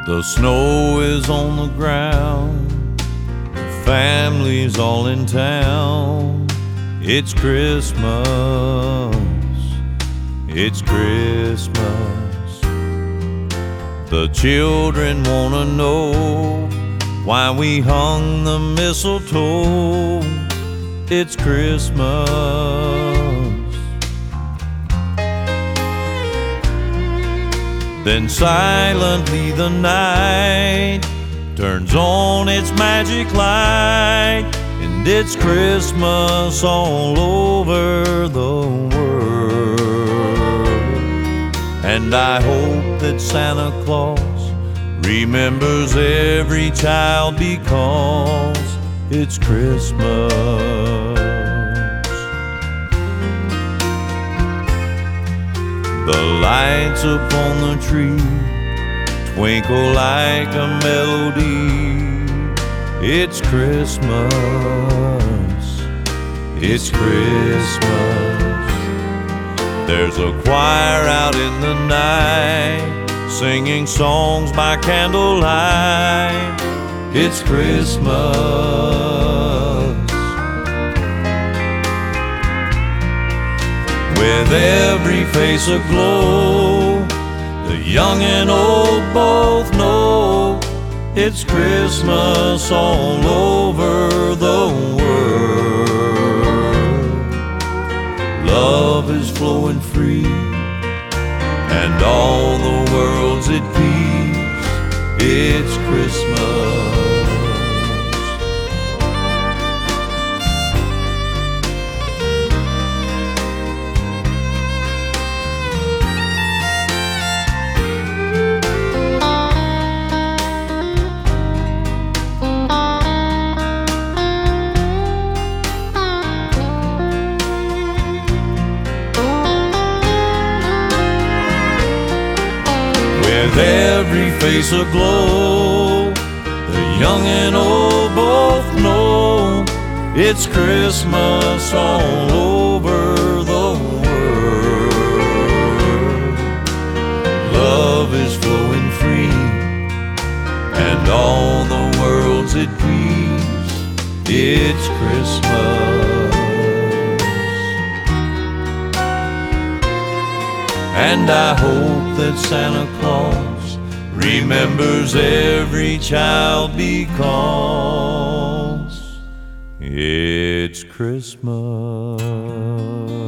The snow is on the ground, the family's all in town. It's Christmas, it's Christmas. The children wanna know why we hung the mistletoe. It's Christmas. Then silently the night turns on its magic light, and it's Christmas all over the world. And I hope that Santa Claus remembers every child, because it's Christmas. The lights upon the tree twinkle like a melody. It's Christmas, it's Christmas. There's a choir out in the night singing songs by candlelight. It's Christmas. With every face aglow, the young and old both know it's Christmas all over the world. Love is flowing free, and all the world's at peace. It's Christmas. With every face aglow, the young and old both know it's Christmas all over the world. Love is flowing free, and all the world's at peace. It's Christmas. And I hope that Santa Claus remembers every child, because it's Christmas.